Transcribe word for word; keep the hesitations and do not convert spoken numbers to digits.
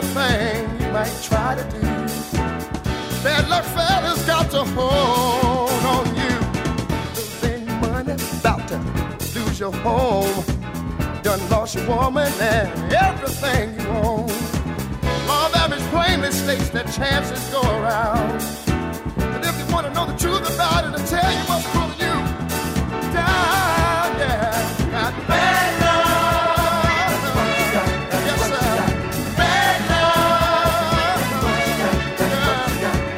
everything you might try to do. Bad luck fella's got to hold on you. Losing money, about to lose your home. Done lost your woman and everything you own. Law of average plainly states that chances go around.